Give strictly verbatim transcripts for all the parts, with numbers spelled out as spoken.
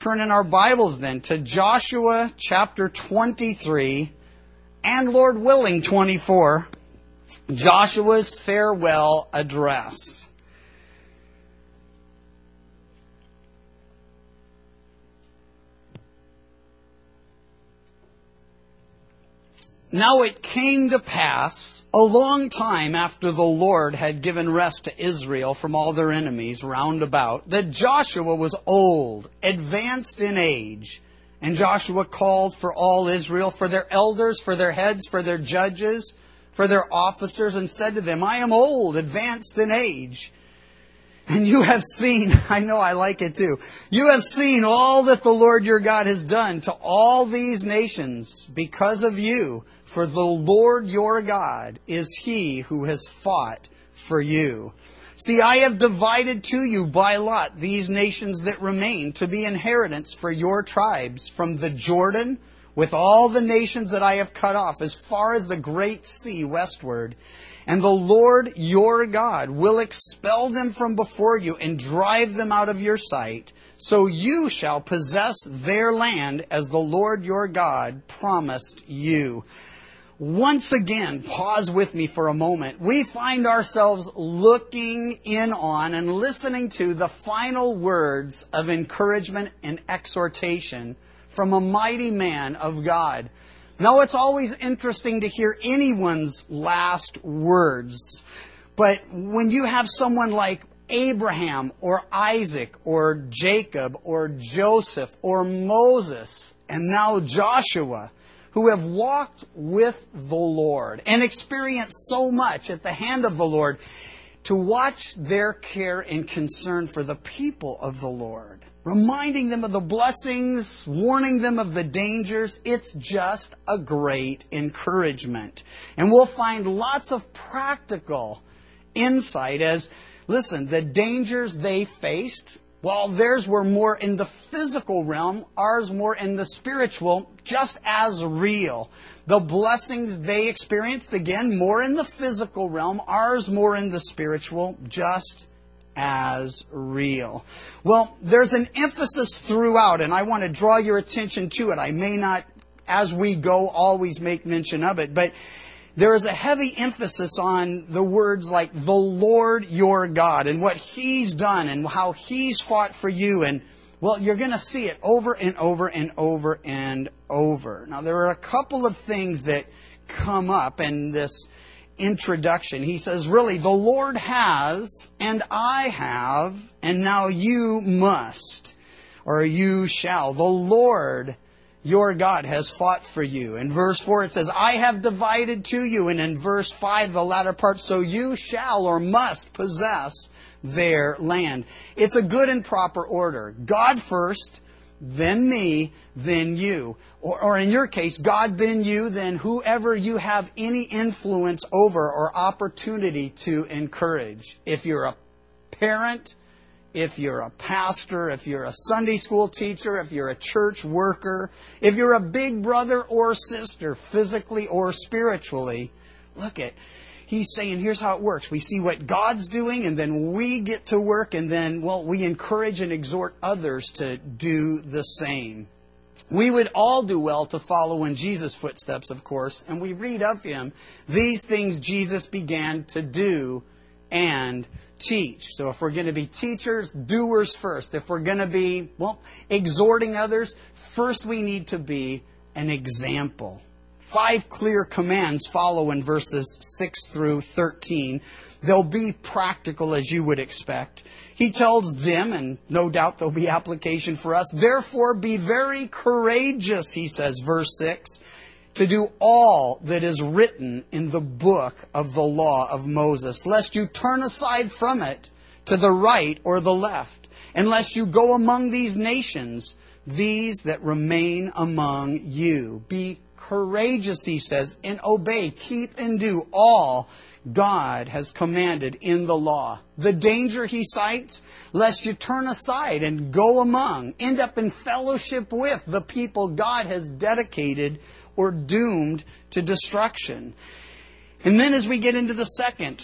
turn in our Bibles then to Joshua chapter twenty-three and, Lord willing, twenty-four, Joshua's farewell address. Now it came to pass, a long time after the Lord had given rest to Israel from all their enemies round about, that Joshua was old, advanced in age. And Joshua called for all Israel, for their elders, for their heads, for their judges, for their officers, and said to them, I am old, advanced in age. And you have seen, I know I like it too, you have seen all that the Lord your God has done to all these nations because of you. For the Lord your God is He who has fought for you. See, I have divided to you by lot these nations that remain to be inheritance for your tribes, from the Jordan with all the nations that I have cut off as far as the great sea westward. And the Lord your God will expel them from before you and drive them out of your sight. So you shall possess their land as the Lord your God promised you. Once again, pause with me for a moment. We find ourselves looking in on and listening to the final words of encouragement and exhortation from a mighty man of God. Now, it's always interesting to hear anyone's last words. But when you have someone like Abraham or Isaac or Jacob or Joseph or Moses and now Joshua, who have walked with the Lord and experienced so much at the hand of the Lord, to watch their care and concern for the people of the Lord, reminding them of the blessings, warning them of the dangers, it's just a great encouragement. And we'll find lots of practical insight as, listen, the dangers they faced, while theirs were more in the physical realm, ours more in the spiritual, just as real. The blessings they experienced, again, more in the physical realm, ours more in the spiritual, just as real. Well, there's an emphasis throughout, and I want to draw your attention to it. I may not, as we go, always make mention of it, but there is a heavy emphasis on the words like the Lord your God and what He's done and how He's fought for you. And, well, you're going to see it over and over and over and over. Now, there are a couple of things that come up in this introduction. He says, really, the Lord has, and I have, and now you must, or you shall. The Lord your God has fought for you. In verse four it says, I have divided to you. And in verse five, the latter part, so you shall or must possess their land. It's a good and proper order. God first, then me, then you. Or, or in your case, God, then you, then whoever you have any influence over or opportunity to encourage. If you're a parent, if you're a pastor, if you're a Sunday school teacher, if you're a church worker, if you're a big brother or sister, physically or spiritually, look at, he's saying, here's how it works. We see what God's doing, and then we get to work, and then, well, we encourage and exhort others to do the same. We would all do well to follow in Jesus' footsteps, of course, and we read of Him. These things Jesus began to do and teach. So if we're going to be teachers, doers first. If we're going to be, well, exhorting others, first we need to be an example. Five clear commands follow in verses six through thirteen. They'll be practical as you would expect. He tells them, and no doubt there'll be application for us, therefore be very courageous, he says, verse six, to do all that is written in the book of the law of Moses, lest you turn aside from it to the right or the left, and lest you go among these nations, these that remain among you. Be courageous, he says, and obey, keep and do all God has commanded in the law. The danger he cites, lest you turn aside and go among, end up in fellowship with the people God has dedicated or doomed to destruction. And then as we get into the second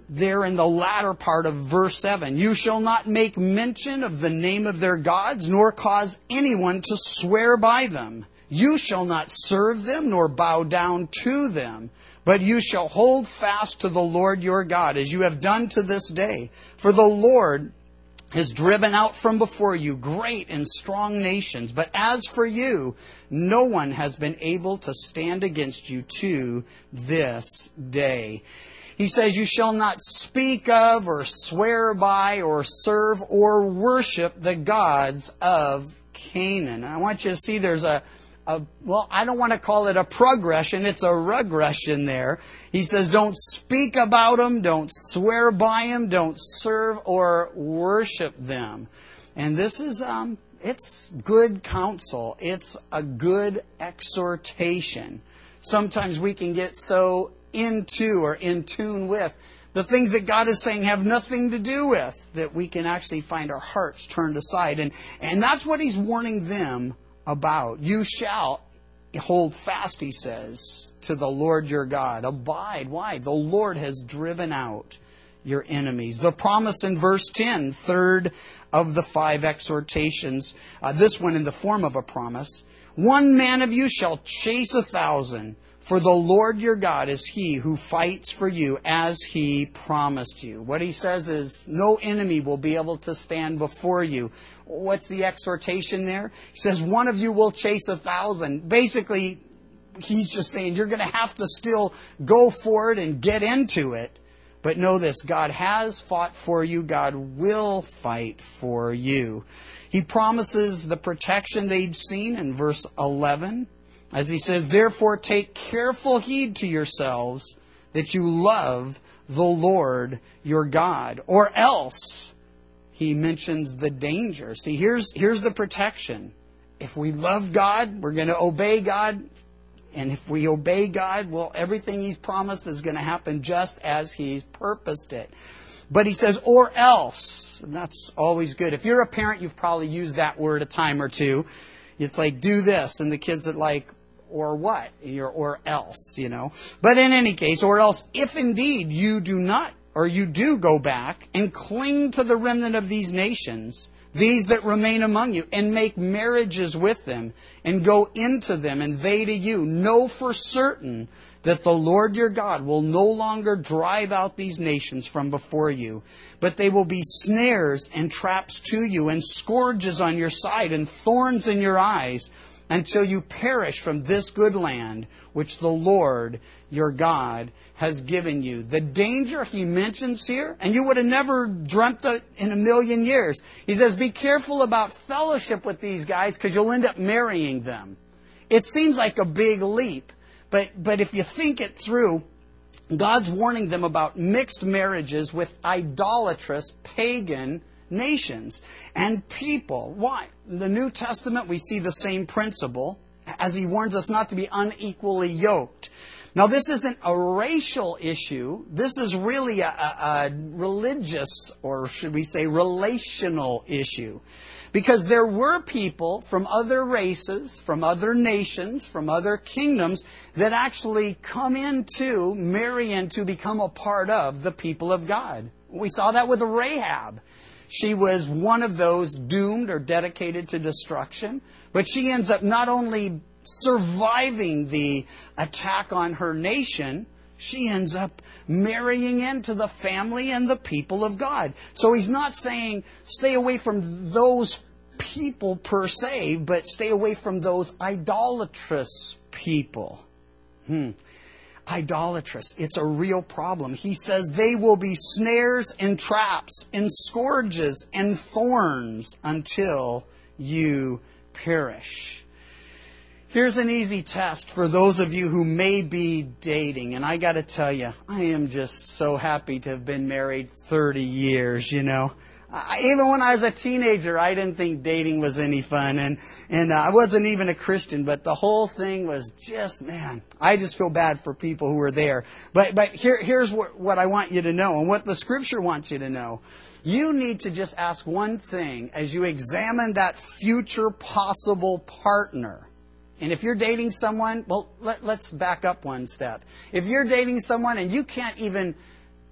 there in the latter part of verse seven. You shall not make mention of the name of their gods, nor cause anyone to swear by them. You shall not serve them, nor bow down to them. But you shall hold fast to the Lord your God, as you have done to this day. For the Lord has driven out from before you great and strong nations. But as for you, no one has been able to stand against you to this day. He says, you shall not speak of or swear by or serve or worship the gods of Canaan. And I want you to see there's a A, well, I don't want to call it a progression, it's a regression there. He says, don't speak about them, don't swear by them, don't serve or worship them. And this is, um, it's good counsel. It's a good exhortation. Sometimes we can get so into or in tune with the things that God is saying have nothing to do with, that we can actually find our hearts turned aside. And, and that's what He's warning them about. You shall hold fast, He says, to the Lord your God. Abide. Why? The Lord has driven out your enemies. The promise in verse ten, third of the five exhortations, uh, this one in the form of a promise. One man of you shall chase a thousand, for the Lord your God is He who fights for you as He promised you. What He says is, no enemy will be able to stand before you. What's the exhortation there? He says, one of you will chase a thousand. Basically, He's just saying, you're going to have to still go for it and get into it. But know this, God has fought for you. God will fight for you. He promises the protection they'd seen in verse eleven. As He says, therefore take careful heed to yourselves that you love the Lord your God. Or else, He mentions the danger. See, here's, here's the protection. If we love God, we're going to obey God. And if we obey God, well, everything He's promised is going to happen just as He's purposed it. But He says, or else. And that's always good. If you're a parent, you've probably used that word a time or two. It's like, do this. And the kids are like, or what? You're, or else, you know. But in any case, or else, if indeed you do not, or you do go back and cling to the remnant of these nations, these that remain among you, and make marriages with them, and go into them, and they to you, know for certain that the Lord your God will no longer drive out these nations from before you, but they will be snares and traps to you, and scourges on your side, and thorns in your eyes, until you perish from this good land which the Lord your God has given you. The danger He mentions here, and you would have never dreamt it in a million years. He says, be careful about fellowship with these guys because you'll end up marrying them. It seems like a big leap, but, but if you think it through, God's warning them about mixed marriages with idolatrous pagan nations and people. Why? In the New Testament, we see the same principle as He warns us not to be unequally yoked. Now, this isn't a racial issue. This is really a, a, a religious, or should we say relational issue. Because there were people from other races, from other nations, from other kingdoms that actually come into, marry into, become a part of the people of God. We saw that with Rahab. She was one of those doomed or dedicated to destruction, but she ends up not only surviving the attack on her nation, she ends up marrying into the family and the people of God. So He's not saying stay away from those people per se, but stay away from those idolatrous people. Hmm. Idolatrous. It's a real problem. He says they will be snares and traps and scourges and thorns until you perish. Here's an easy test for those of you who may be dating. And I got to tell you, I am just so happy to have been married thirty years, you know. I, even when I was a teenager, I didn't think dating was any fun. And, and uh, I wasn't even a Christian, but the whole thing was just, man, I just feel bad for people who were there. But, but here, here's what, what I want you to know, and what the Scripture wants you to know. You need to just ask one thing as you examine that future possible partner. And if you're dating someone, well, let, let's back up one step. If you're dating someone and you can't even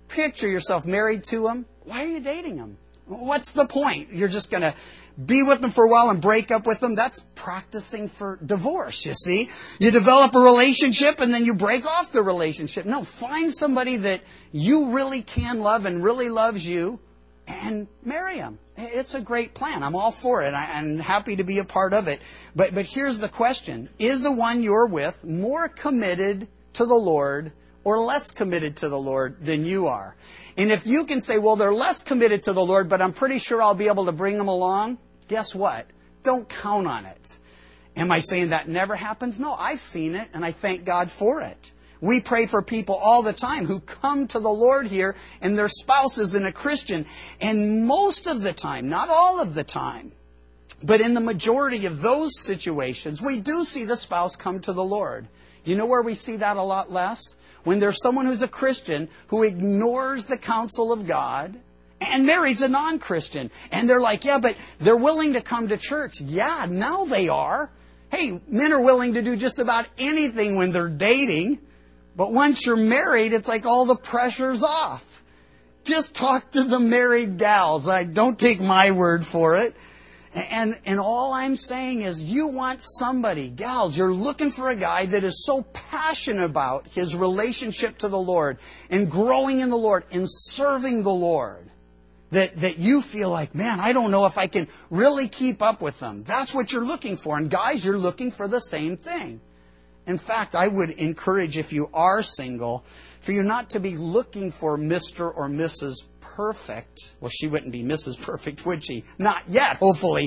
Picture yourself married to him. Why are you dating him? What's the point? You're just going to be with them for a while and break up with them? That's practicing for divorce, you see. You develop a relationship and then you break off the relationship. No, find somebody that you really can love and really loves you and marry him. It's a great plan. I'm all for it. I'm happy to be a part of it. But, but here's the question. Is the one you're with more committed to the Lord or less committed to the Lord than you are? And if you can say, well, they're less committed to the Lord, but I'm pretty sure I'll be able to bring them along, guess what? Don't count on it. Am I saying that never happens? No, I've seen it, and I thank God for it. We pray for people all the time who come to the Lord here, and their spouse isn't a Christian. And most of the time, not all of the time, but in the majority of those situations, we do see the spouse come to the Lord. You know where we see that a lot less? When there's someone who's a Christian who ignores the counsel of God and marries a non-Christian. And they're like, yeah, but they're willing to come to church. Yeah, now they are. Hey, men are willing to do just about anything when they're dating. But once you're married, it's like all the pressure's off. Just talk to the married gals. I don't take my word for it. And, and all I'm saying is you want somebody, gals, you're looking for a guy that is so passionate about his relationship to the Lord and growing in the Lord and serving the Lord that, that you feel like, man, I don't know if I can really keep up with them. That's what you're looking for. And guys, you're looking for the same thing. In fact, I would encourage, if you are single, for you not to be looking for Mister or Missus Perfect. Well, she wouldn't be Missus Perfect, would she? Not yet, hopefully.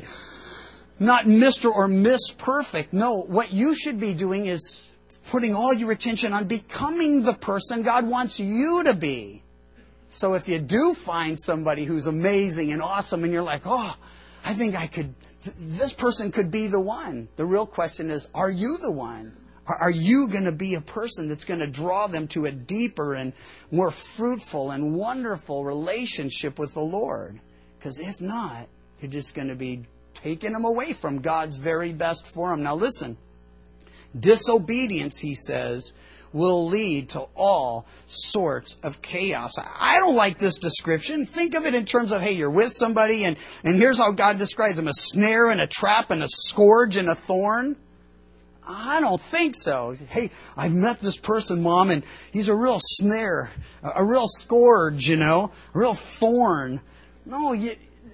Not Mister or Miss Perfect. No, what you should be doing is putting all your attention on becoming the person God wants you to be. So if you do find somebody who's amazing and awesome and you're like, oh, I think I could, th- this person could be the one. The real question is, are you the one? Are you going to be a person that's going to draw them to a deeper and more fruitful and wonderful relationship with the Lord? Because if not, you're just going to be taking them away from God's very best for them. Now listen, disobedience, he says, will lead to all sorts of chaos. I don't like this description. Think of it in terms of, hey, you're with somebody and, and here's how God describes them: a snare and a trap and a scourge and a thorn. I don't think so. Hey, I've met this person, Mom, and he's a real snare, a real scourge, you know, a real thorn. No, you,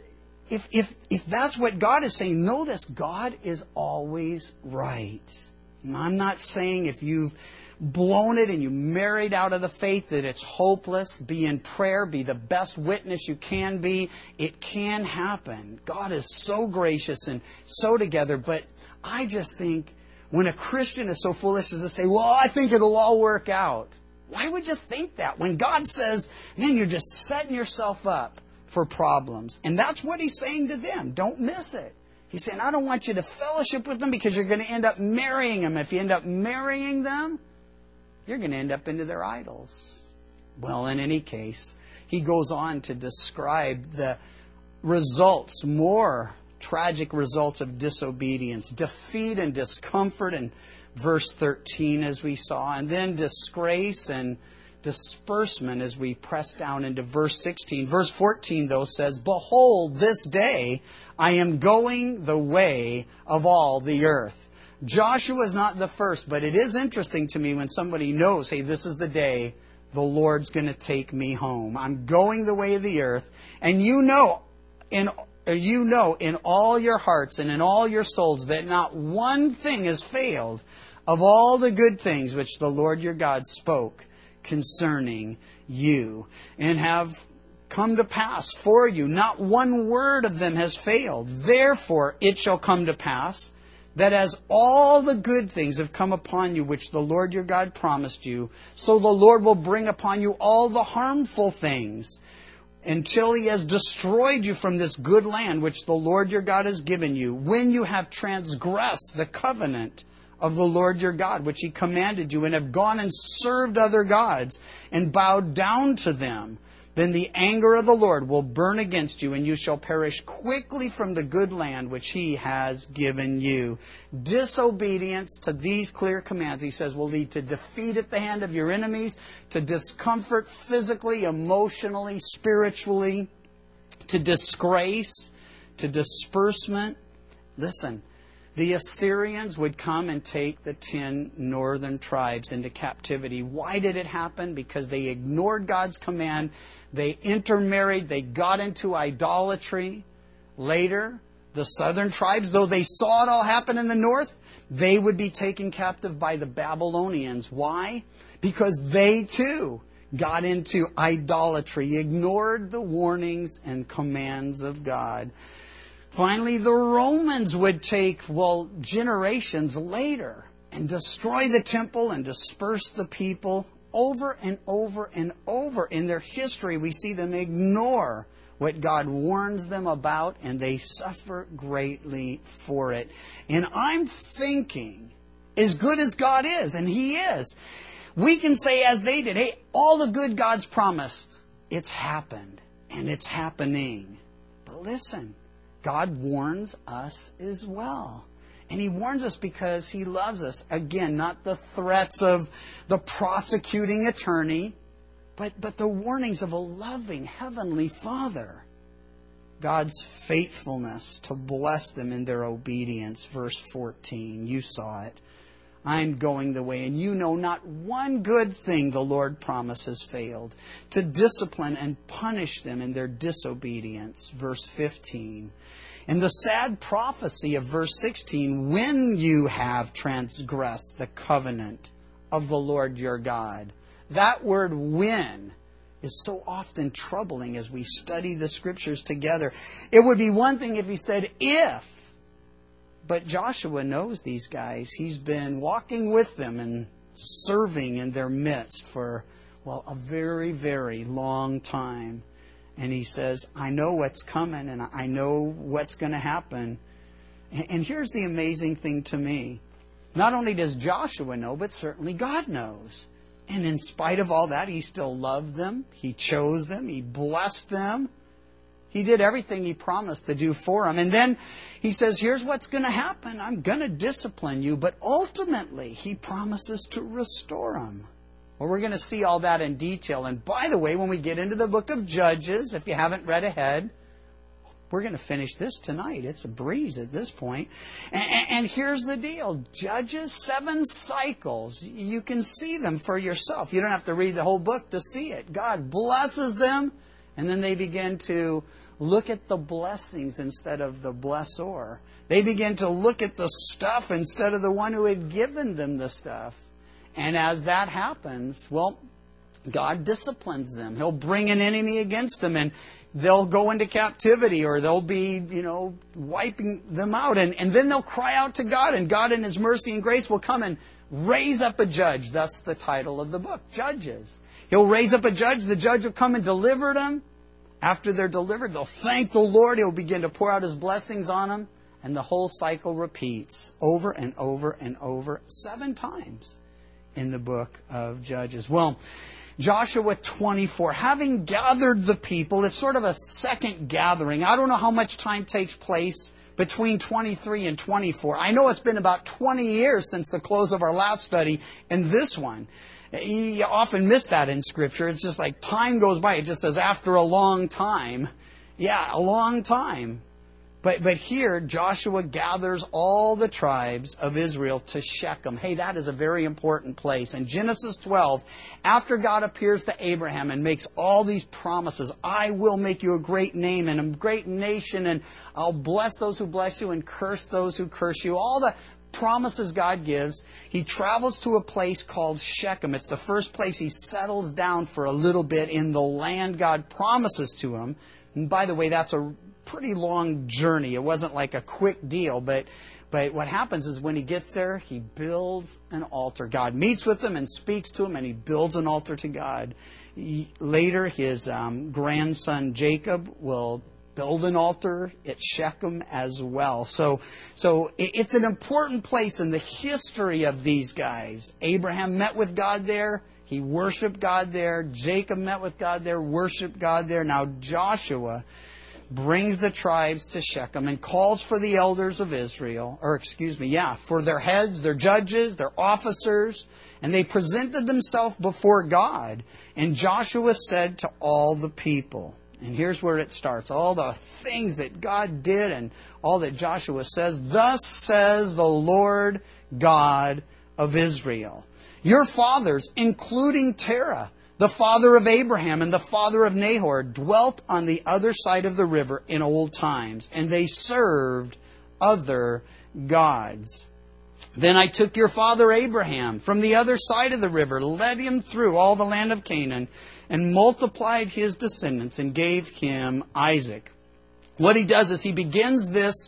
if if if that's what God is saying, know this: God is always right. And I'm not saying if you've blown it and you married out of the faith that it's hopeless. Be in prayer. Be the best witness you can be. It can happen. God is so gracious and so together. But I just think when a Christian is so foolish as to say, well, I think it'll all work out. Why would you think that? When God says, man, you're just setting yourself up for problems. And that's what he's saying to them. Don't miss it. He's saying, I don't want you to fellowship with them because you're going to end up marrying them. If you end up marrying them, you're going to end up into their idols. Well, in any case, he goes on to describe the results, more tragic results of disobedience, defeat and discomfort in verse thirteen, as we saw, and then disgrace and disbursement as we press down into verse sixteen. Verse fourteen, though, says, behold, this day I am going the way of all the earth. Joshua is not the first, but it is interesting to me when somebody knows, hey, this is the day the Lord's going to take me home. I'm going the way of the earth. And you know, in You know in all your hearts and in all your souls that not one thing has failed of all the good things which the Lord your God spoke concerning you, and have come to pass for you. Not one word of them has failed. Therefore it shall come to pass that as all the good things have come upon you which the Lord your God promised you, so the Lord will bring upon you all the harmful things, until he has destroyed you from this good land which the Lord your God has given you, when you have transgressed the covenant of the Lord your God, which he commanded you, and have gone and served other gods and bowed down to them. then the anger of the Lord will burn against you, and you shall perish quickly from the good land which He has given you. Disobedience to these clear commands, He says, will lead to defeat at the hand of your enemies, to discomfort physically, emotionally, spiritually, to disgrace, to disbursement. Listen, the Assyrians would come and take the ten northern tribes into captivity. Why did it happen? Because they ignored God's command. They intermarried. They got into idolatry. Later, the southern tribes, though they saw it all happen in the north, they would be taken captive by the Babylonians. Why? Because they too got into idolatry, ignored the warnings and commands of God. Finally, the Romans would take, well, generations later and destroy the temple and disperse the people. Over and over and over in their history, we see them ignore what God warns them about, and they suffer greatly for it. And I'm thinking, as good as God is, and He is, we can say as they did, hey, all the good God's promised, it's happened, and it's happening. But listen, God warns us as well. And He warns us because He loves us. Again, not the threats of the prosecuting attorney, but, but the warnings of a loving Heavenly Father. God's faithfulness to bless them in their obedience. Verse fourteen, you saw it. I'm going the way, and you know not one good thing the Lord promises failed, to discipline and punish them in their disobedience. Verse fifteen. And the sad prophecy of verse sixteen, when you have transgressed the covenant of the Lord your God. That word when is so often troubling as we study the Scriptures together. It would be one thing if He said if. But Joshua knows these guys. He's been walking with them and serving in their midst for, well, a very, very long time. And he says, I know what's coming and I know what's going to happen. And here's the amazing thing to me. Not only does Joshua know, but certainly God knows. And in spite of all that, He still loved them. He chose them. He blessed them. He did everything He promised to do for them. And then He says, here's what's going to happen. I'm going to discipline you. But ultimately, He promises to restore them. Well, we're going to see all that in detail. And by the way, when we get into the book of Judges, if you haven't read ahead, we're going to finish this tonight. It's a breeze at this point. And, and here's the deal. Judges, seven cycles. You can see them for yourself. You don't have to read the whole book to see it. God blesses them, and then they begin to look at the blessings instead of the blessor. They begin to look at the stuff instead of the one who had given them the stuff. And as that happens, well, God disciplines them. He'll bring an enemy against them, and they'll go into captivity, or they'll be, you know, wiping them out. And, and then they'll cry out to God, and God in His mercy and grace will come and raise up a judge. That's the title of the book, Judges. He'll raise up a judge. The judge will come and deliver them. After they're delivered, they'll thank the Lord. He'll begin to pour out His blessings on them. And the whole cycle repeats over and over and over, seven times in the book of Judges. Well, Joshua twenty-four, having gathered the people, it's sort of a second gathering. I don't know how much time takes place between twenty-three and twenty-four. I know it's been about twenty years since the close of our last study and this one. You often miss that in Scripture. It's just like time goes by. It just says after a long time. Yeah, a long time. But but here, Joshua gathers all the tribes of Israel to Shechem. Hey, that is a very important place. In Genesis twelve, after God appears to Abraham and makes all these promises, I will make you a great name and a great nation, and I'll bless those who bless you and curse those who curse you. All the promises God gives. He travels to a place called Shechem. It's the first place he settles down for a little bit in the land God promises to him. And by the way, that's a pretty long journey. It wasn't like a quick deal, but but what happens is when he gets there, he builds an altar. God meets with him and speaks to him, and he builds an altar to God. He, later, his um, grandson Jacob will build an altar at Shechem as well. So, so it's an important place in the history of these guys. Abraham met with God there. He He worshiped God there. Jacob met with God there, worshiped God there. Now Joshua brings the tribes to Shechem and calls for the elders of Israel, or excuse me, yeah, for their heads, their judges, their officers, and they presented themselves before God. And Joshua said to all the people, and here's where it starts, all the things that God did and all that Joshua says, thus says the Lord God of Israel. Your fathers, including Terah, the father of Abraham and the father of Nahor, dwelt on the other side of the river in old times, and they served other gods. Then I took your father Abraham from the other side of the river, led him through all the land of Canaan, and multiplied his descendants and gave him Isaac. What he does is he begins this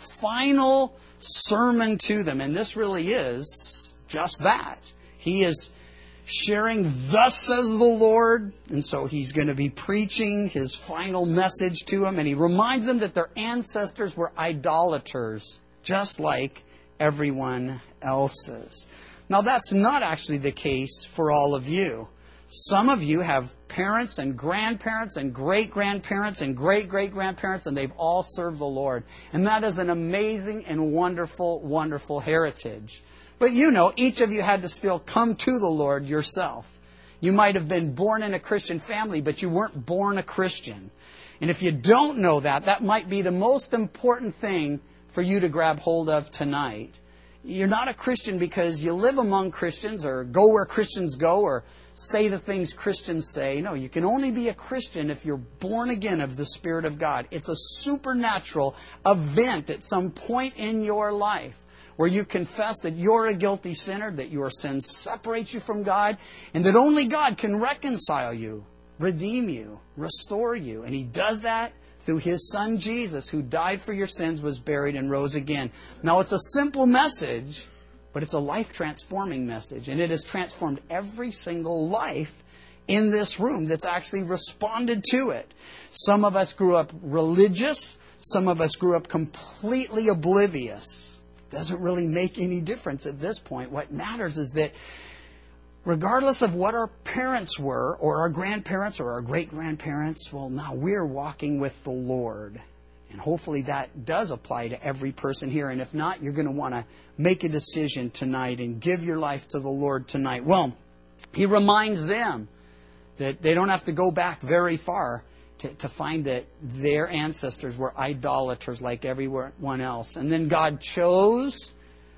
final sermon to them, and this really is just that. He is sharing, thus says the Lord, and so he's going to be preaching his final message to them, and he reminds them that their ancestors were idolaters, just like everyone else's. Now that's not actually the case for all of you. Some of you have parents and grandparents and great-grandparents and great-great-grandparents, and they've all served the Lord. And that is an amazing and wonderful, wonderful heritage. But you know, each of you had to still come to the Lord yourself. You might have been born in a Christian family, but you weren't born a Christian. And if you don't know that, that might be the most important thing for you to grab hold of tonight. You're not a Christian because you live among Christians or go where Christians go or say the things Christians say. No, you can only be a Christian if you're born again of the Spirit of God. It's a supernatural event at some point in your life where you confess that you're a guilty sinner, that your sin separates you from God, and that only God can reconcile you, redeem you, restore you. And He does that through His Son Jesus, who died for your sins, was buried, and rose again. Now, it's a simple message, but it's a life-transforming message, and it has transformed every single life in this room that's actually responded to it. Some of us grew up religious. Some of us grew up completely oblivious. Doesn't really make any difference at this point. What matters is that regardless of what our parents were, or our grandparents, or our great-grandparents, well, now we're walking with the Lord. And hopefully that does apply to every person here. And if not, you're going to want to make a decision tonight and give your life to the Lord tonight. Well, He reminds them that they don't have to go back very far To, to find that their ancestors were idolaters like everyone else. And then God chose,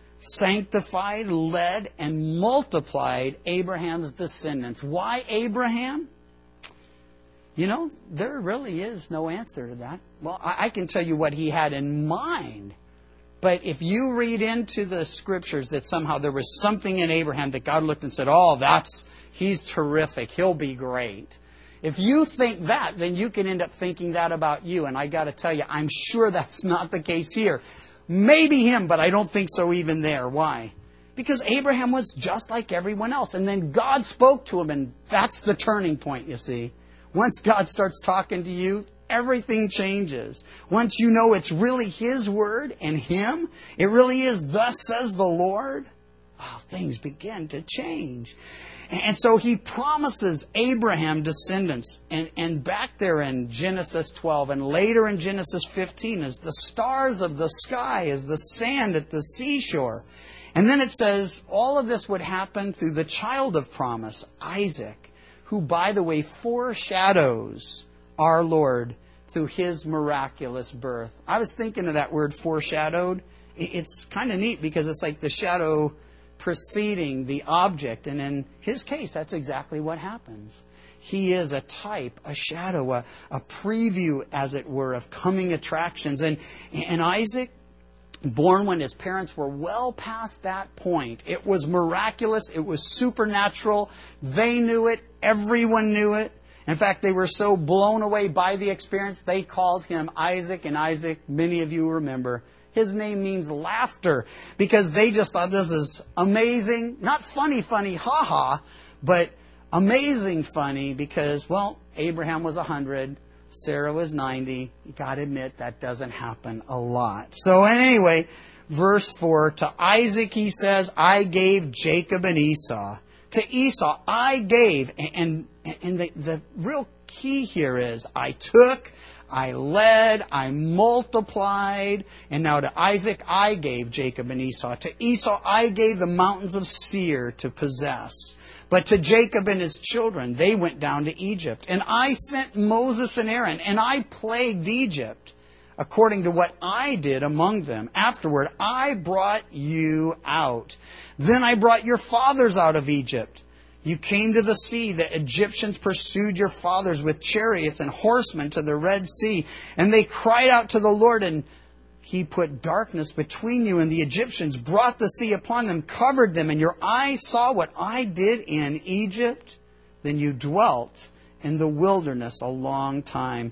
sanctified, led, and multiplied Abraham's descendants. Why Abraham? You know, there really is no answer to that. Well, I, I can tell you what he had in mind. But if you read into the Scriptures that somehow there was something in Abraham that God looked and said, oh, that's, he's terrific, he'll be great. If you think that, then you can end up thinking that about you. And I got to tell you, I'm sure that's not the case here. Maybe him, but I don't think so even there. Why? Because Abraham was just like everyone else. And then God spoke to him, and that's the turning point, you see. Once God starts talking to you, everything changes. Once you know it's really His word and Him, it really is, thus says the Lord, oh, things begin to change. And so He promises Abraham descendants. And, and back there in Genesis twelve and later in Genesis fifteen, as the stars of the sky, as the sand at the seashore. And then it says all of this would happen through the child of promise, Isaac, who, by the way, foreshadows our Lord through His miraculous birth. I was thinking of that word foreshadowed. It's kind of neat because it's like the shadow preceding the object. And in his case, that's exactly what happens. He is a type, a shadow, a, a preview, as it were, of coming attractions. And, and Isaac, born when his parents were well past that point, it was miraculous, it was supernatural. They knew it, everyone knew it. In fact, they were so blown away by the experience, they called him Isaac. And Isaac, many of you remember, his name means laughter, because they just thought this is amazing. Not funny, funny, ha-ha, but amazing funny because, well, Abraham was one hundred, Sarah was ninety. You got to admit, that doesn't happen a lot. So anyway, verse four, to Isaac He says, I gave Jacob and Esau To Esau I gave, and, and the, the real key here is, I took, I led, I multiplied, and now to Isaac I gave Jacob and Esau. To Esau I gave the mountains of Seir to possess. But to Jacob and his children, they went down to Egypt. And I sent Moses and Aaron, and I plagued Egypt, according to what I did among them. Afterward, I brought you out. Then I brought your fathers out of Egypt. You came to the sea. The Egyptians pursued your fathers with chariots and horsemen to the Red Sea. And they cried out to the Lord, and He put darkness between you and the Egyptians, brought the sea upon them, covered them, and your eyes saw what I did in Egypt. Then you dwelt in the wilderness a long time.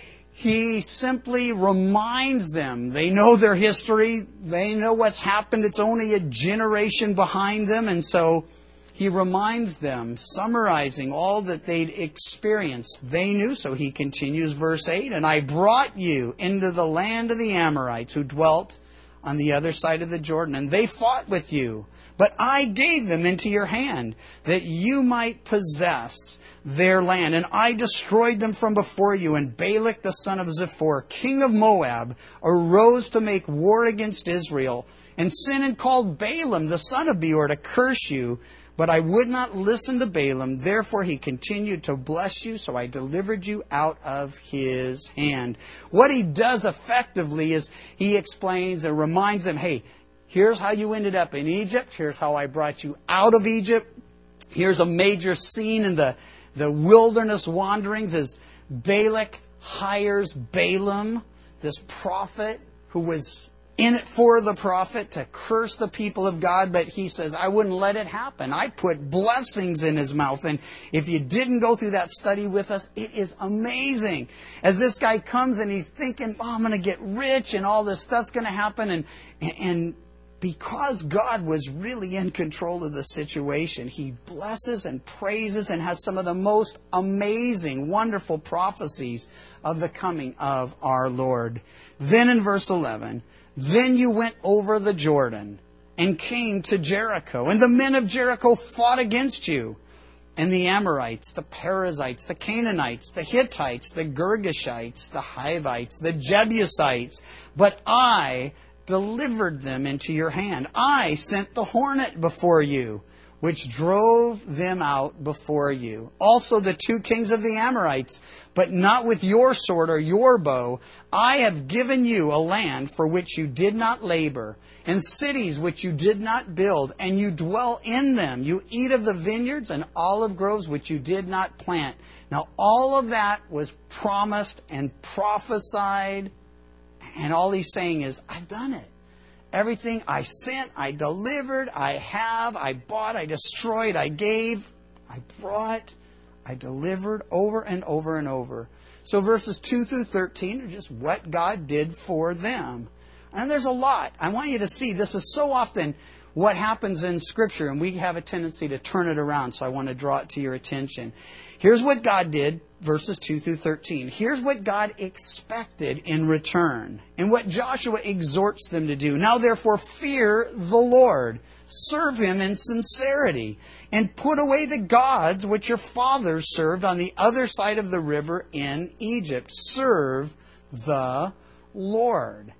He simply reminds them. They know their history. They know what's happened. It's only a generation behind them. And so He reminds them, summarizing all that they'd experienced. They knew, so He continues, verse eight, and I brought you into the land of the Amorites who dwelt on the other side of the Jordan, and they fought with you. But I gave them into your hand, that you might possess their land. And I destroyed them from before you. And Balak the son of Ziphor, king of Moab, arose to make war against Israel, and sent and called Balaam the son of Beor to curse you. But I would not listen to Balaam. Therefore he continued to bless you, so I delivered you out of his hand. What he does effectively is he explains and reminds them, hey, here's how you ended up in Egypt. Here's how I brought you out of Egypt. Here's a major scene in the, the wilderness wanderings as Balak hires Balaam, this prophet who was in it for the prophet, to curse the people of God. But he says, I wouldn't let it happen. I put blessings in his mouth. And if you didn't go through that study with us, it is amazing. As this guy comes and he's thinking, oh, I'm going to get rich and all this stuff's going to happen. And, and because God was really in control of the situation, he blesses and praises and has some of the most amazing, wonderful prophecies of the coming of our Lord. Then in verse eleven, then you went over the Jordan and came to Jericho. And the men of Jericho fought against you. And the Amorites, the Perizzites, the Canaanites, the Hittites, the Girgashites, the Hivites, the Jebusites. But I delivered them into your hand. I sent the hornet before you, which drove them out before you. Also the two kings of the Amorites, but not with your sword or your bow. I have given you a land for which you did not labor, and cities which you did not build, and you dwell in them. You eat of the vineyards and olive groves which you did not plant. Now all of that was promised and prophesied, and all he's saying is, I've done it. Everything I sent, I delivered, I have, I bought, I destroyed, I gave, I brought, I delivered over and over and over. So verses two through thirteen are just what God did for them. And there's a lot. I want you to see, this is so often what happens in Scripture, and we have a tendency to turn it around, so I want to draw it to your attention. Here's what God did, verses two through thirteen. Here's what God expected in return, and what Joshua exhorts them to do. Now therefore fear the Lord, serve Him in sincerity, and put away the gods which your fathers served on the other side of the river in Egypt. Serve the Lord.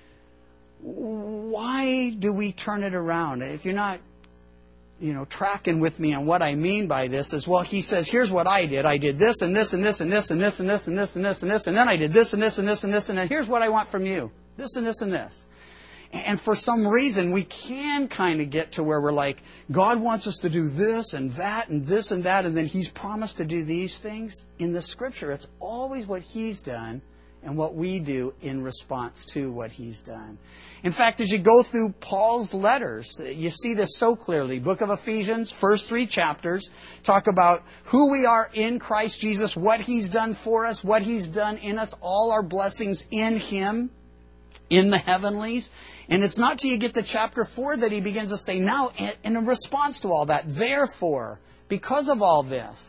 Why do we turn it around? If you're not, you know, tracking with me on what I mean by this, is, well, he says, here's what I did. I did this and this and this and this and this and this and this and this and this, and then I did this and this and this and this, and then here's what I want from you. This and this and this. And for some reason, we can kind of get to where we're like, God wants us to do this and that and this and that, and then He's promised to do these things. In the Scripture, it's always what He's done and what we do in response to what He's done. In fact, as you go through Paul's letters, you see this so clearly. Book of Ephesians, first three chapters, talk about who we are in Christ Jesus, what He's done for us, what He's done in us, all our blessings in Him, in the heavenlies. And it's not till you get to chapter four that he begins to say, now, in response to all that, therefore, because of all this,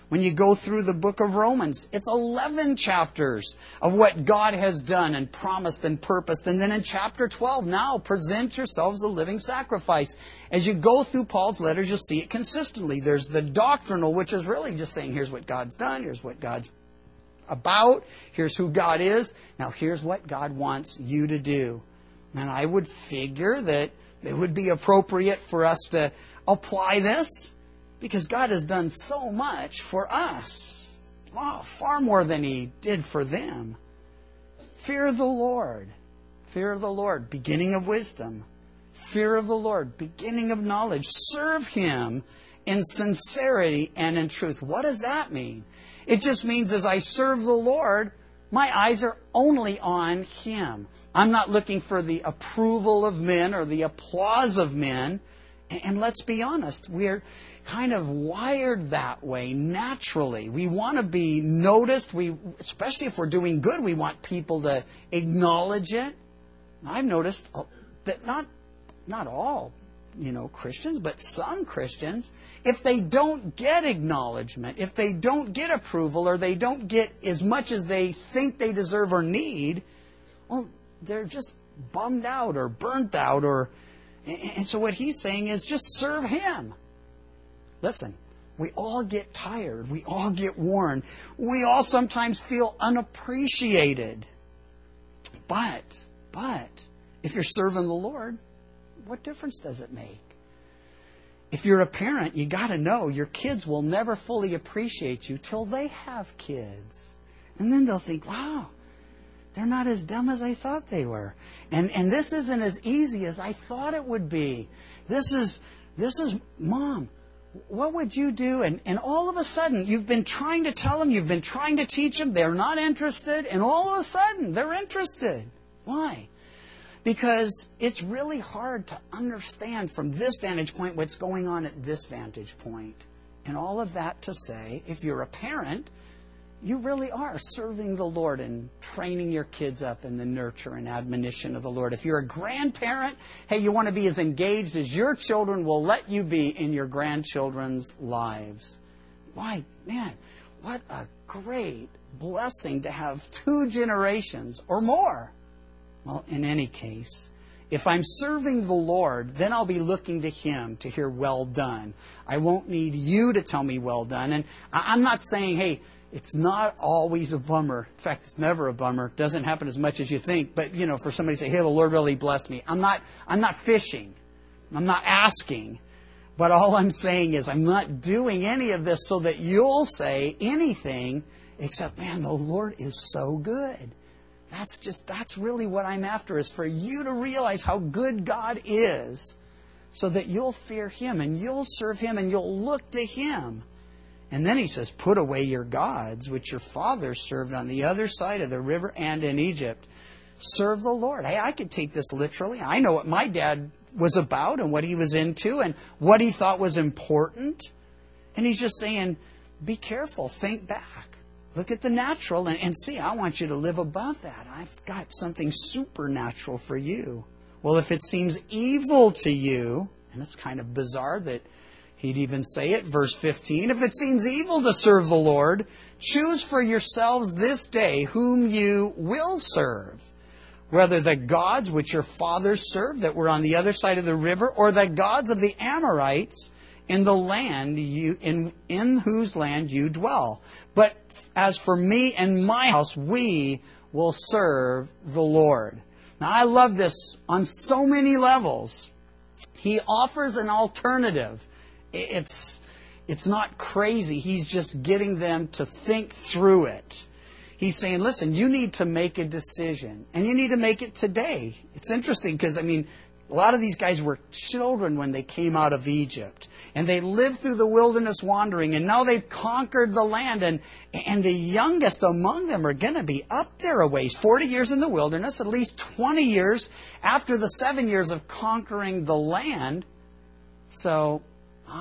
When you go through the book of Romans, it's eleven chapters of what God has done and promised and purposed. And then in chapter twelve, now present yourselves a living sacrifice. As you go through Paul's letters, you'll see it consistently. There's the doctrinal, which is really just saying, here's what God's done, here's what God's about, here's who God is. Now here's what God wants you to do. And I would figure that it would be appropriate for us to apply this, because God has done so much for us. Wow, far more than He did for them. Fear of the Lord. Fear of the Lord, beginning of wisdom. Fear of the Lord, beginning of knowledge. Serve Him in sincerity and in truth. What does that mean? It just means as I serve the Lord, my eyes are only on Him. I'm not looking for the approval of men or the applause of men. And let's be honest, we're kind of wired that way naturally. We want to be noticed. We, especially if we're doing good, we want people to acknowledge it. I've noticed that not not all, you know, Christians, but some Christians, if they don't get acknowledgement, if they don't get approval, or they don't get as much as they think they deserve or need, well, they're just bummed out or burnt out. Or and so what he's saying is just serve Him. Listen, we all get tired. We all get worn. We all sometimes feel unappreciated. But, but, if you're serving the Lord, what difference does it make? If you're a parent, you got to know your kids will never fully appreciate you till they have kids. And then they'll think, wow, they're not as dumb as I thought they were. And and this isn't as easy as I thought it would be. This is, this is, Mom, what would you do? And, and all of a sudden, you've been trying to tell them, you've been trying to teach them, they're not interested, and all of a sudden, they're interested. Why? Because it's really hard to understand from this vantage point what's going on at this vantage point. And all of that to say, if you're a parent, you really are serving the Lord and training your kids up in the nurture and admonition of the Lord. If you're a grandparent, hey, you want to be as engaged as your children will let you be in your grandchildren's lives. Why, man, what a great blessing to have two generations or more. Well, in any case, if I'm serving the Lord, then I'll be looking to Him to hear well done. I won't need you to tell me well done. And I'm not saying, hey, it's not always a bummer. In fact, it's never a bummer. It doesn't happen as much as you think. But, you know, for somebody to say, hey, the Lord really blessed me. I'm not, I'm not fishing. I'm not asking. But all I'm saying is I'm not doing any of this so that you'll say anything except, man, the Lord is so good. That's just, that's really what I'm after, is for you to realize how good God is so that you'll fear Him and you'll serve Him and you'll look to Him. And then He says, put away your gods, which your fathers served on the other side of the river and in Egypt. Serve the Lord. Hey, I could take this literally. I know what my dad was about and what he was into and what he thought was important. And He's just saying, be careful, think back. Look at the natural and, and see, I want you to live above that. I've got something supernatural for you. Well, if it seems evil to you, and it's kind of bizarre that He'd even say it, verse fifteen, if it seems evil to serve the Lord, choose for yourselves this day whom you will serve, whether the gods which your fathers served that were on the other side of the river, or the gods of the Amorites in the land you in in whose land you dwell. But as for me and my house, we will serve the Lord. Now, I love this on so many levels. He offers an alternative. It's, it's not crazy. He's just getting them to think through it. He's saying, listen, you need to make a decision. And you need to make it today. It's interesting because, I mean, a lot of these guys were children when they came out of Egypt. And they lived through the wilderness wandering. And now they've conquered the land. And, and the youngest among them are going to be up there a ways. forty years in the wilderness, at least twenty years after the seven years of conquering the land. So, uh,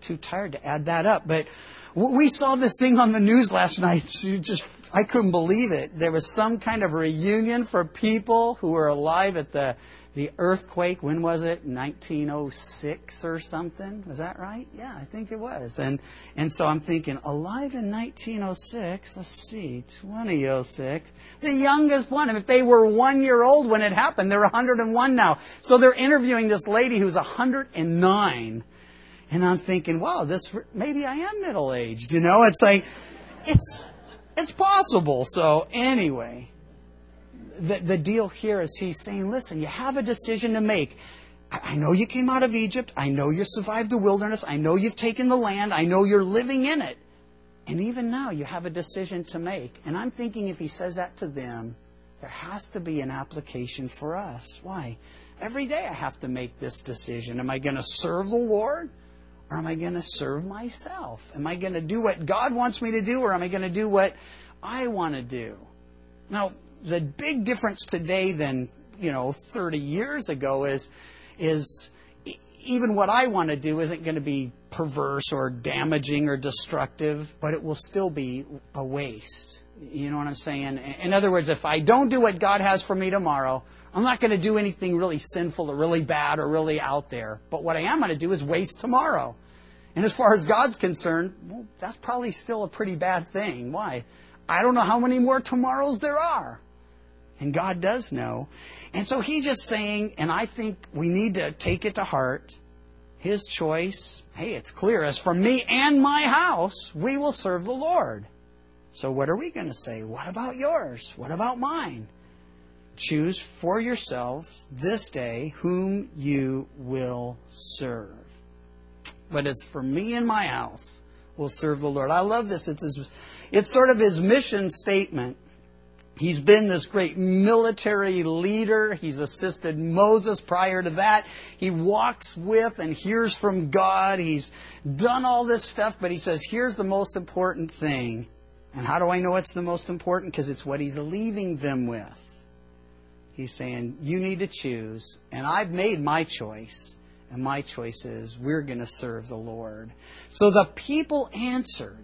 too tired to add that up. But we saw this thing on the news last night. You just, I couldn't believe it. There was some kind of reunion for people who were alive at the the earthquake. When was it? nineteen oh six or something? Was that right? Yeah, I think it was. And and so I'm thinking, alive in nineteen oh six, let's see, twenty oh six. The youngest one, if they were one year old when it happened, they're one hundred one now. So they're interviewing this lady who's one hundred nine. And I'm thinking, wow, this maybe I am middle-aged. You know, it's like, it's it's possible. So anyway, the, the deal here is he's saying, listen, you have a decision to make. I, I know you came out of Egypt. I know you survived the wilderness. I know you've taken the land. I know you're living in it. And even now, you have a decision to make. And I'm thinking if he says that to them, there has to be an application for us. Why? Every day I have to make this decision. Am I going to serve the Lord? Or am I going to serve myself? Am I going to do what God wants me to do, or am I going to do what I want to do? Now, the big difference today than, you know, thirty years ago is, is even what I want to do isn't going to be perverse or damaging or destructive, but it will still be a waste. You know what I'm saying? In other words, if I don't do what God has for me tomorrow, I'm not going to do anything really sinful or really bad or really out there. But what I am going to do is waste tomorrow. And as far as God's concerned, well, that's probably still a pretty bad thing. Why? I don't know how many more tomorrows there are. And God does know. And so he's just saying, and I think we need to take it to heart, his choice, hey, it's clear. As for me and my house, we will serve the Lord. So what are we going to say? What about yours? What about mine? Choose for yourselves this day whom you will serve. But as for me and my house, we'll serve the Lord. I love this. It's his, it's sort of his mission statement. He's been this great military leader. He's assisted Moses prior to that. He walks with and hears from God. He's done all this stuff, but he says, here's the most important thing. And how do I know it's the most important? Because it's what he's leaving them with. He's saying, you need to choose, and I've made my choice, and my choice is we're going to serve the Lord. So the people answered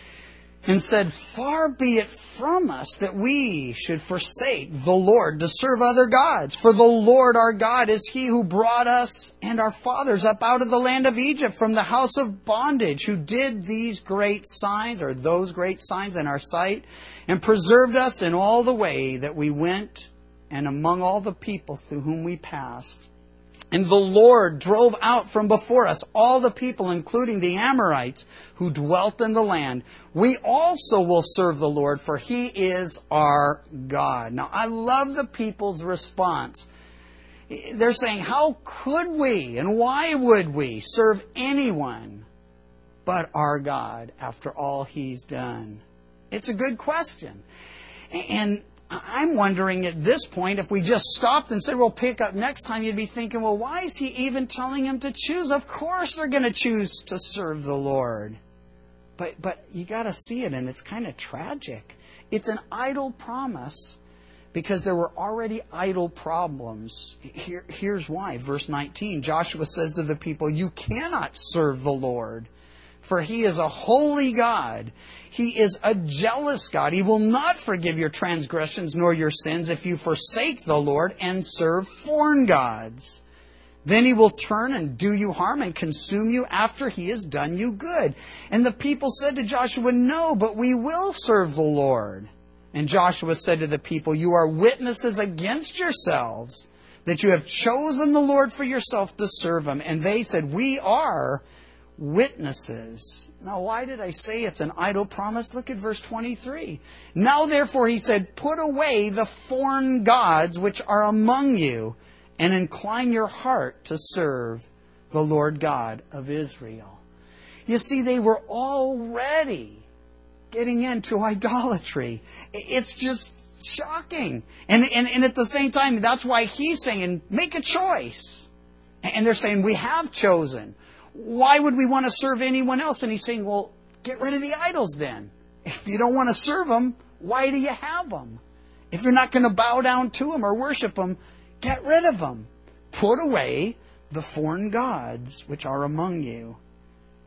and said, far be it from us that we should forsake the Lord to serve other gods. For the Lord our God is he who brought us and our fathers up out of the land of Egypt from the house of bondage, who did these great signs, or those great signs in our sight, and preserved us in all the way that we went and among all the people through whom we passed. And the Lord drove out from before us all the people, including the Amorites, who dwelt in the land. We also will serve the Lord, for he is our God. Now, I love the people's response. They're saying, how could we and why would we serve anyone but our God after all he's done? It's a good question. And I'm wondering at this point, if we just stopped and said, we'll pick up next time, you'd be thinking, well, why is he even telling him to choose? Of course they're going to choose to serve the Lord. But but you got to see it, and it's kind of tragic. It's an idle promise because there were already idle problems. Here, here's why. Verse nineteen, Joshua says to the people, you cannot serve the Lord, for he is a holy God. He is a jealous God. He will not forgive your transgressions nor your sins if you forsake the Lord and serve foreign gods. Then he will turn and do you harm and consume you after he has done you good. And the people said to Joshua, no, but we will serve the Lord. And Joshua said to the people, you are witnesses against yourselves that you have chosen the Lord for yourself to serve him. And they said, we are witnesses. Now, why did I say it's an idle promise? Look at verse twenty-three. Now, therefore, he said, put away the foreign gods which are among you, and incline your heart to serve the Lord God of Israel. You see, they were already getting into idolatry. It's just shocking. And, and, and at the same time, that's why he's saying, make a choice. And they're saying, we have chosen. Why would we want to serve anyone else? And he's saying, well, get rid of the idols then. If you don't want to serve them, why do you have them? If you're not going to bow down to them or worship them, get rid of them. Put away the foreign gods which are among you.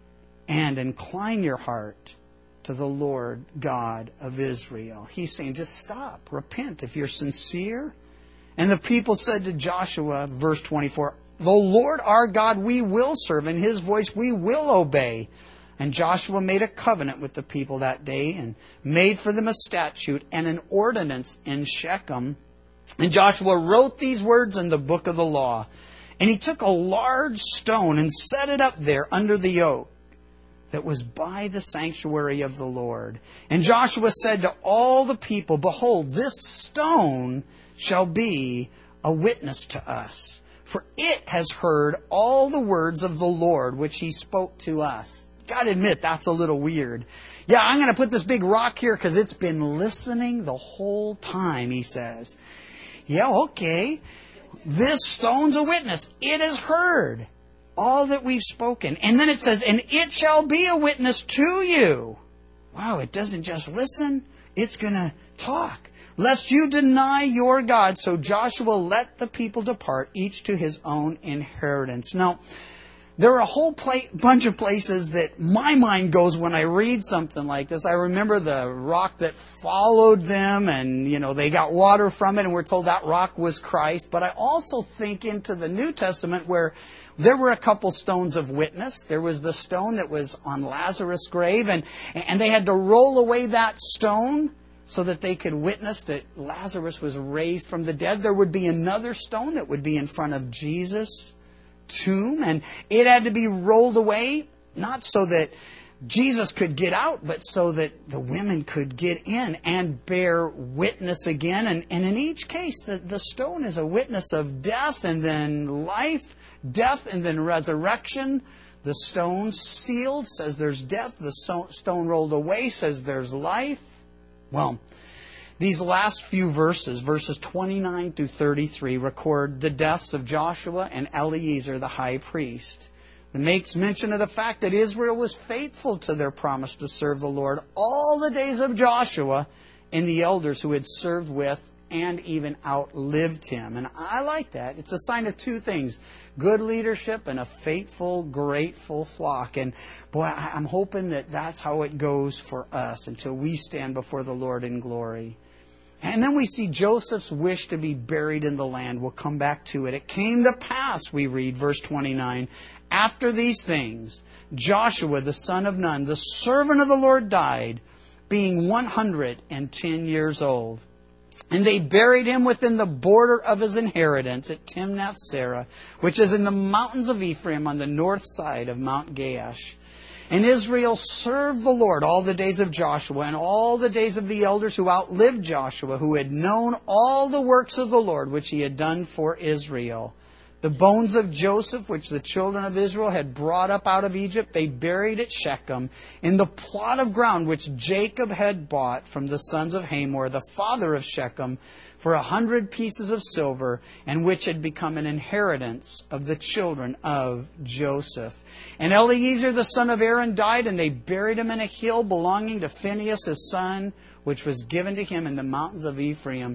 and incline your heart to the Lord God of Israel. He's saying, just stop, repent if you're sincere. And the people said to Joshua, verse twenty-four, the Lord our God we will serve, and His voice we will obey. And Joshua made a covenant with the people that day and made for them a statute and an ordinance in Shechem. And Joshua wrote these words in the book of the law. And he took a large stone and set it up there under the oak that was by the sanctuary of the Lord. And Joshua said to all the people, behold, this stone shall be a witness to us, for it has heard all the words of the Lord which He spoke to us. Got to admit, that's a little weird. Yeah, I'm going to put this big rock here because it's been listening the whole time, he says. Yeah, okay. This stone's a witness. It has heard all that we've spoken. And then it says, and it shall be a witness to you. Wow, it doesn't just listen. It's going to talk. Lest you deny your God. So Joshua let the people depart, each to his own inheritance. Now, there are a whole pla- bunch of places that my mind goes when I read something like this. I remember the rock that followed them, and, you know, they got water from it, and we're told that rock was Christ. But I also think into the New Testament where there were a couple stones of witness. There was the stone that was on Lazarus' grave, and, and they had to roll away that stone so that they could witness that Lazarus was raised from the dead. There would be another stone that would be in front of Jesus' tomb, and it had to be rolled away, not so that Jesus could get out, but so that the women could get in and bear witness again. And, and in each case, the, the stone is a witness of death and then life, death and then resurrection. The stone sealed says there's death. The so, stone rolled away says there's life. Well, these last few verses, verses twenty-nine through thirty-three, record the deaths of Joshua and Eleazar the high priest. It makes mention of the fact that Israel was faithful to their promise to serve the Lord all the days of Joshua and the elders who had served with and even outlived him. And I like that. It's a sign of two things: good leadership and a faithful, grateful flock. And boy, I'm hoping that that's how it goes for us until we stand before the Lord in glory. And then we see Joseph's wish to be buried in the land. We'll come back to it. It came to pass, we read, verse twenty-nine, after these things, Joshua, the son of Nun, the servant of the Lord, died, being one hundred ten years old. And they buried him within the border of his inheritance at Timnath-Serah, which is in the mountains of Ephraim on the north side of Mount Gaash. And Israel served the Lord all the days of Joshua and all the days of the elders who outlived Joshua, who had known all the works of the Lord which he had done for Israel. The bones of Joseph, which the children of Israel had brought up out of Egypt, they buried at Shechem in the plot of ground which Jacob had bought from the sons of Hamor, the father of Shechem, for a hundred pieces of silver, and which had become an inheritance of the children of Joseph. And Eleazar the son of Aaron died, and they buried him in a hill belonging to Phinehas his son, which was given to him in the mountains of Ephraim.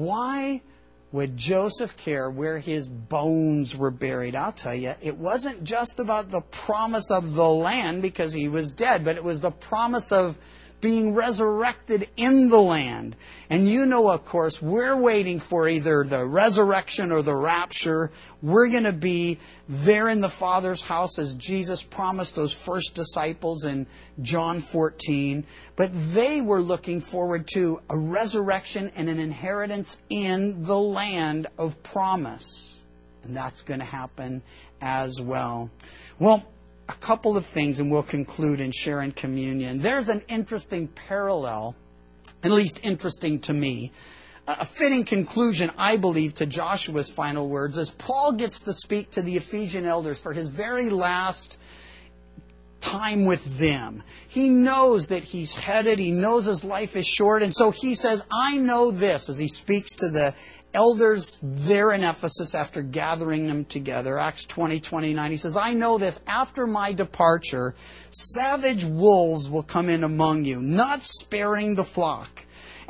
Why would Joseph care where his bones were buried? I'll tell you, it wasn't just about the promise of the land because he was dead, but it was the promise of being resurrected in the land. And you know, of course, we're waiting for either the resurrection or the rapture. We're going to be there in the Father's house as Jesus promised those first disciples in John fourteen. But they were looking forward to a resurrection and an inheritance in the land of promise. And that's going to happen as well. Well, a couple of things, and we'll conclude in sharing communion. There's an interesting parallel, at least interesting to me, a fitting conclusion, I believe, to Joshua's final words as Paul gets to speak to the Ephesian elders for his very last time with them. He knows that he's headed, he knows his life is short, and so he says, I know this, as he speaks to the elders there in Ephesus after gathering them together. Acts twenty twenty-nine, he says, I know this, after my departure, savage wolves will come in among you, not sparing the flock.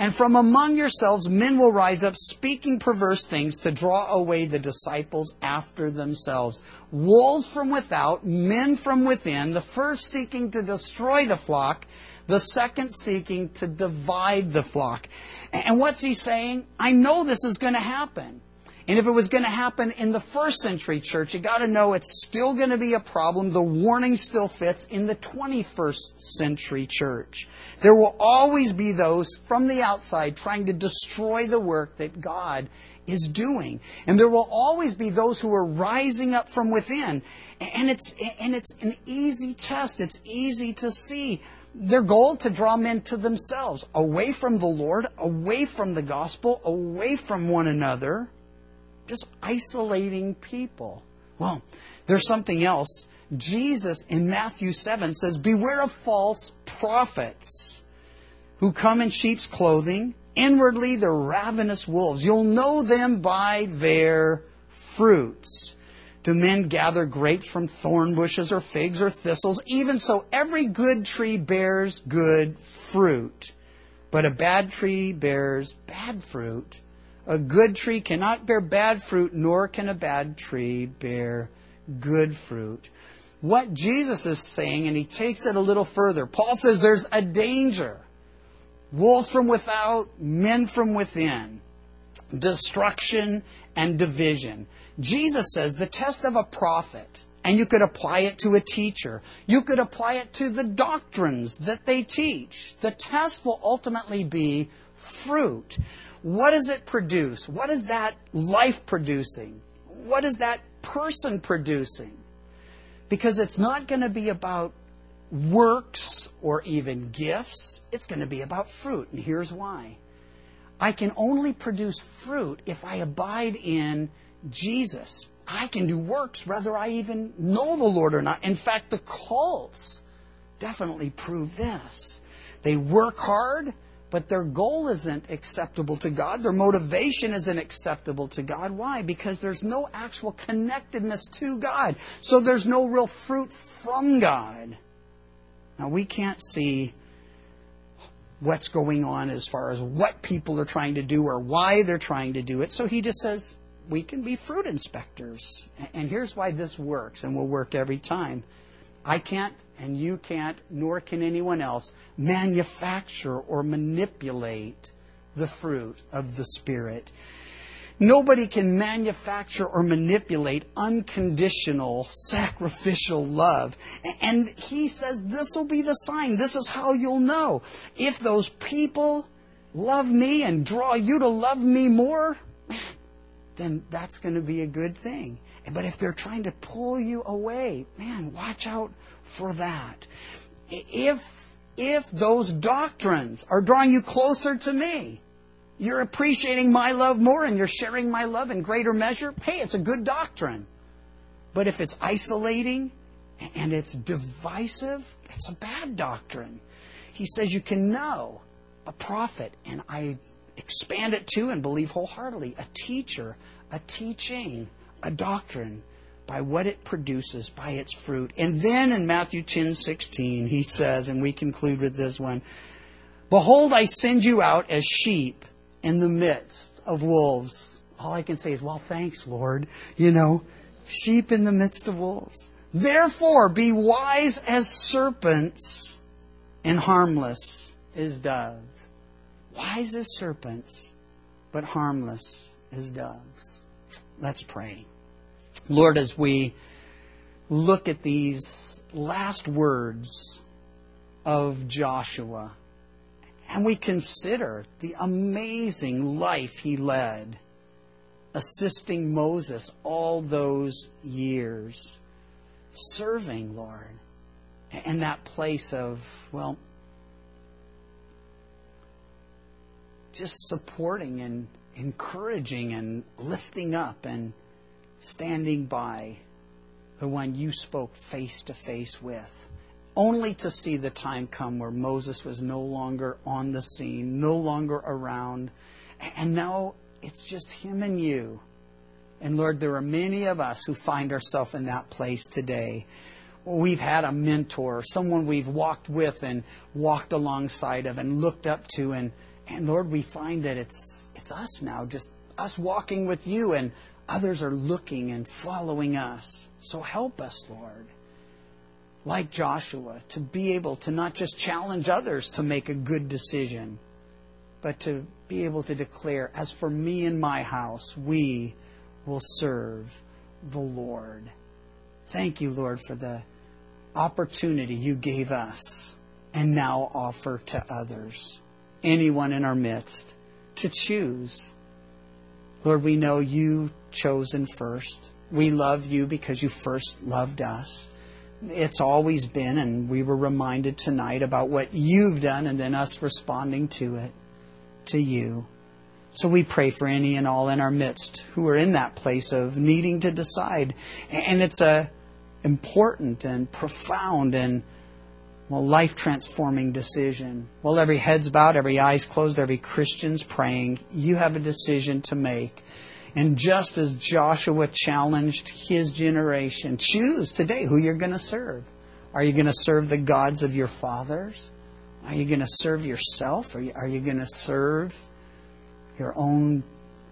And from among yourselves men will rise up speaking perverse things to draw away the disciples after themselves. Wolves from without, men from within, the first seeking to destroy the flock, the second seeking to divide the flock. And what's he saying? I know this is going to happen. And if it was going to happen in the first century church, you got to know it's still going to be a problem. The warning still fits in the twenty-first century church. There will always be those from the outside trying to destroy the work that God is doing. And there will always be those who are rising up from within. And it's, and it's an easy test. It's easy to see. Their goal to draw men to themselves, away from the Lord, away from the gospel, away from one another. Just isolating people. Well, there's something else. Jesus in Matthew seven says, beware of false prophets who come in sheep's clothing. Inwardly, they're ravenous wolves. You'll know them by their fruits. Do men gather grapes from thorn bushes or figs or thistles? Even so, every good tree bears good fruit. But a bad tree bears bad fruit. A good tree cannot bear bad fruit, nor can a bad tree bear good fruit. What Jesus is saying, and he takes it a little further. Paul says there's a danger. Wolves from without, men from within. Destruction and division. Jesus says the test of a prophet, and you could apply it to a teacher. You could apply it to the doctrines that they teach. The test will ultimately be fruit. What does it produce? What is that life producing? What is that person producing? Because it's not going to be about works or even gifts. It's going to be about fruit. And here's why. I can only produce fruit if I abide in Jesus. I can do works whether I even know the Lord or not. In fact, the cults definitely prove this. They work hard, but their goal isn't acceptable to God. Their motivation isn't acceptable to God. Why? Because there's no actual connectedness to God. So there's no real fruit from God. Now, we can't see what's going on as far as what people are trying to do or why they're trying to do it. So he just says, we can be fruit inspectors. And here's why this works and will work every time. I can't, and you can't, nor can anyone else manufacture or manipulate the fruit of the Spirit. Nobody can manufacture or manipulate unconditional, sacrificial love. And he says this will be the sign. This is how you'll know. If those people love me and draw you to love me more, then that's going to be a good thing. But if they're trying to pull you away, man, watch out for that. If, if those doctrines are drawing you closer to me, you're appreciating my love more and you're sharing my love in greater measure, hey, it's a good doctrine. But if it's isolating and it's divisive, it's a bad doctrine. He says you can know a prophet, and I expand it to and believe wholeheartedly, a teacher, a teaching, a doctrine by what it produces, by its fruit. And then in Matthew ten sixteen, he says, and we conclude with this one, behold, I send you out as sheep in the midst of wolves. All I can say is, well, thanks, Lord. You know, sheep in the midst of wolves. Therefore, be wise as serpents and harmless as doves. Wise as serpents, but harmless as doves. Let's pray. Lord, as we look at these last words of Joshua, and we consider the amazing life he led, assisting Moses all those years, serving, Lord, and that place of, well, just supporting and encouraging and lifting up and standing by the one you spoke face to face with, only to see the time come where Moses was no longer on the scene, no longer around, and now it's just him and you. And Lord, there are many of us who find ourselves in that place today. We've had a mentor, someone we've walked with and walked alongside of and looked up to, and And Lord, we find that it's it's us now, just us walking with you, and others are looking and following us. So help us, Lord, like Joshua, to be able to not just challenge others to make a good decision, but to be able to declare, as for me and my house, we will serve the Lord. Thank you, Lord, for the opportunity you gave us and now offer to others, anyone in our midst, to choose. Lord, we know you chosen first. We love you because you first loved us. It's always been, and we were reminded tonight about what you've done and then us responding to it, to you. So we pray for any and all in our midst who are in that place of needing to decide. And it's a important and profound and, well, life-transforming decision. Well, every head's bowed, every eye's closed, every Christian's praying. You have a decision to make. And just as Joshua challenged his generation, choose today who you're going to serve. Are you going to serve the gods of your fathers? Are you going to serve yourself? Are you, are you going to serve your own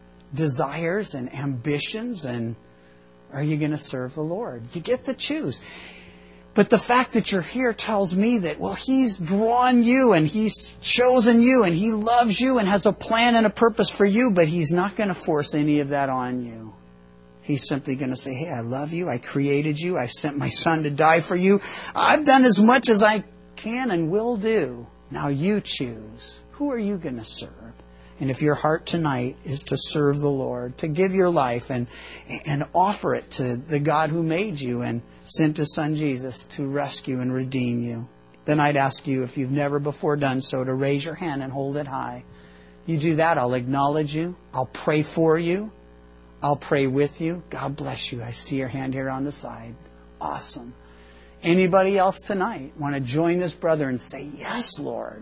desires and ambitions? And are you going to serve the Lord? You get to choose. But the fact that you're here tells me that, well, He's drawn you and He's chosen you and He loves you and has a plan and a purpose for you, but He's not going to force any of that on you. He's simply going to say, hey, I love you. I created you. I sent my Son to die for you. I've done as much as I can and will do. Now you choose. Who are you going to serve? And if your heart tonight is to serve the Lord, to give your life and and offer it to the God who made you and sent His Son Jesus to rescue and redeem you, then I'd ask you, if you've never before done so, to raise your hand and hold it high. You do that, I'll acknowledge you. I'll pray for you. I'll pray with you. God bless you. I see your hand here on the side. Awesome. Anybody else tonight want to join this brother and say, yes, Lord.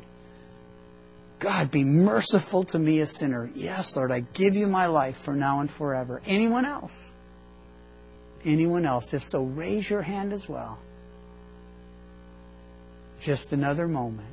God, be merciful to me, a sinner. Yes, Lord, I give you my life for now and forever. Anyone else? Anyone else? If so, raise your hand as well. Just another moment.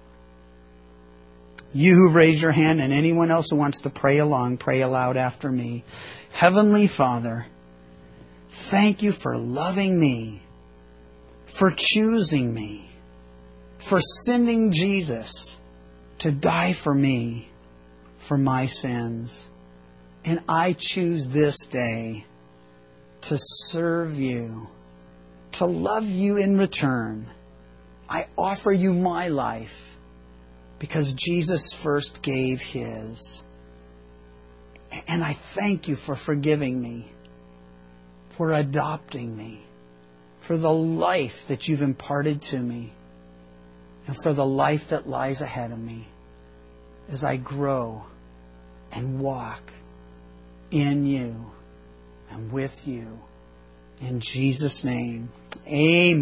You who've raised your hand and anyone else who wants to pray along, pray aloud after me. Heavenly Father, thank you for loving me, for choosing me, for sending Jesus to die for me, for my sins. And I choose this day to serve you, to love you in return. I offer you my life because Jesus first gave His. And I thank you for forgiving me, for adopting me, for the life that you've imparted to me, and for the life that lies ahead of me as I grow and walk in you and with you. In Jesus' name, amen.